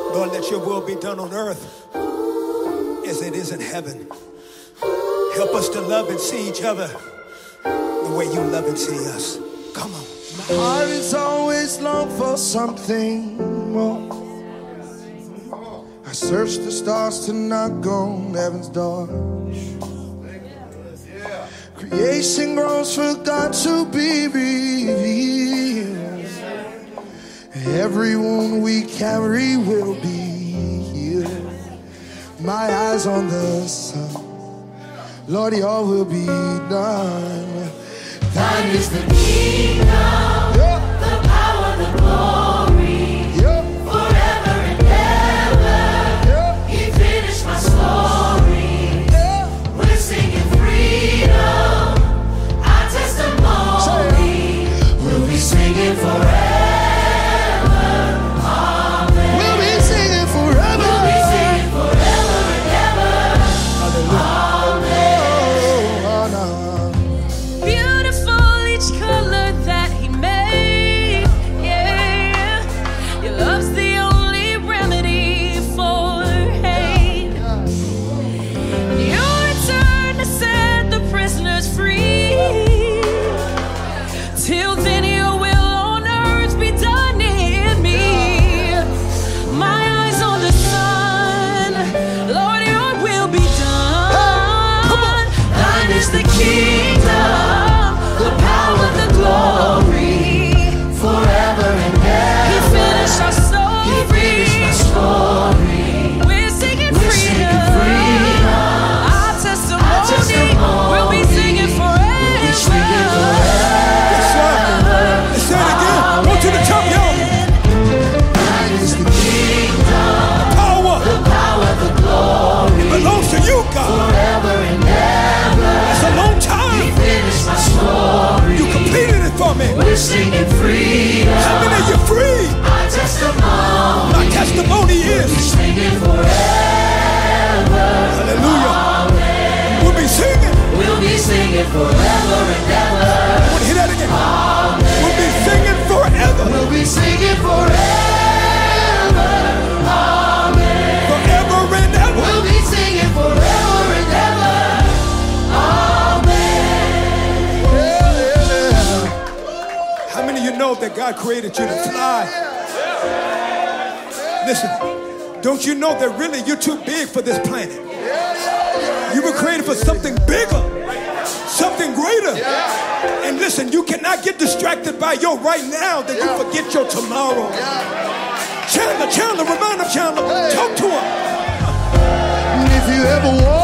Lord, let your will be done on earth as it is in heaven. Help us to love and see each other the way you love and see us. Come on. My heart is always long for something more. I search the stars to knock on heaven's door. Creation grows for God to be revealed. Every wound we carry will be healed. My eyes on the sun, Lord, your will be done. Thine is the kingdom, the power, the glory, forever and ever. He finished my story. We're singing freedom, our testimony. We'll be singing forever. Amen. We'll be singing forever. We'll be singing forever and ever. Amen. Beautiful each color that he made. Yeah, your love's the only remedy for hate. You return to set the prisoners free. Till then, your will on earth be done in me. My eyes on the sun, Lord, your will be done. Thine is the kingdom, the power, the glory, Forever and ever. he finished our He finished my story. We're singing We're singing freedom. Our testimony, we'll be singing forever. We'll be singing forever. Let's say it again. I want you to jump, y'all. Thine is the kingdom, Power the power, the glory, belongs to you, God. forever and ever. It's a long He time. finished my story. You completed it for me. We're singing freedom. How many of you free? Our testimony. My testimony We'll be is. singing forever. Hallelujah. We'll be singing. We'll be singing forever and ever. I want to hear that again. We'll be singing forever. We'll be singing forever. Amen. Forever and ever. We'll be singing forever and ever. Amen. How many of you know that God created you to fly? Listen, don't you know that really you're too big for this planet? You were created for something bigger, something greater. And listen, you cannot get distracted by your right now that you forget your tomorrow. Chandler, remind him, Chandler, talk to him. And if you ever walk